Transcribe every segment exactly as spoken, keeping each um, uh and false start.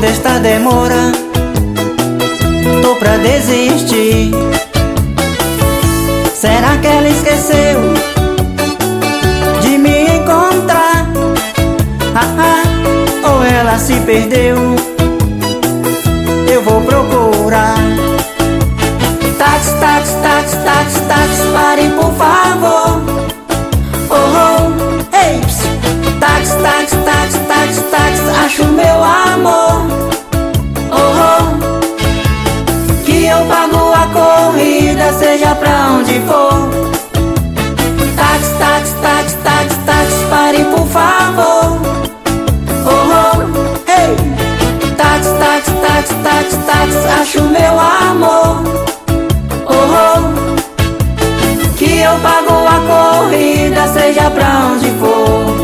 toda esta demora, tô pra desistir. Será que ela esqueceu de me encontrar? Ah, ah, ou ela se perdeu? Eu vou procurar. Táxi, táxi, táxi, táxi, táxi, pare por favor. Oh, oh, ei, psiu. Táxi, táxi, táxi, táxi, táxi, acho meu amor. Oh, oh, que eu pago a corrida, seja pra onde for. Táxi, táxi, táxi, táxi, táxi, pare por favor. Oh, oh, ei, táxi, táxi, táxi, táxi, táxi, acho meu amor. Oh, oh, que eu pago a corrida, seja pra onde for.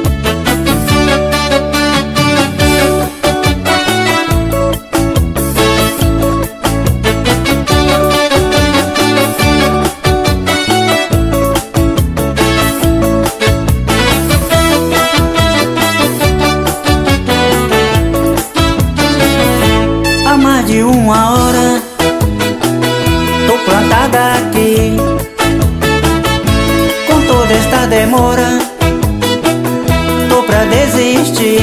Há mais de uma hora tô plantada aqui, com toda esta demora, tô pra desistir.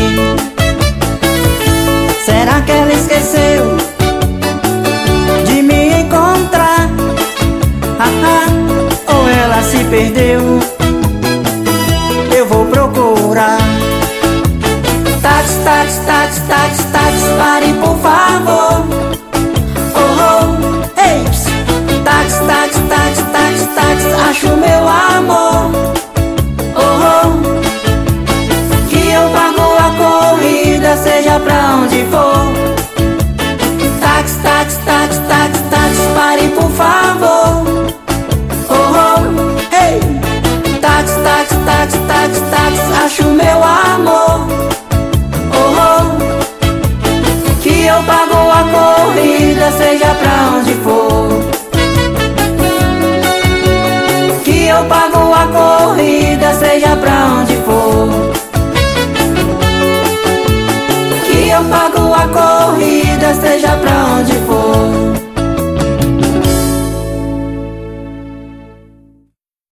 Será que ela esqueceu de me encontrar? Ah, ah, ou ela se perdeu? Eu vou procurar. Táxi, táxi, táxi, táxi, táxi, pare por favor. Oh, oh, ei, psiu. Táxi, táxi, táxi, táxi, táxi, acho meu amor. Oh, oh, que eu pago a corrida, seja pra onde for. Táxi, táxi, táxi, táxi, táxi, pare por favor. Oh, oh, ei, táxi, táxi, táxi, táxi, táxi, acho meu amor. Oh, oh, que eu pago a corrida, seja pra onde for. Que eu pago a corrida, seja pra onde for. Que eu pago a corrida.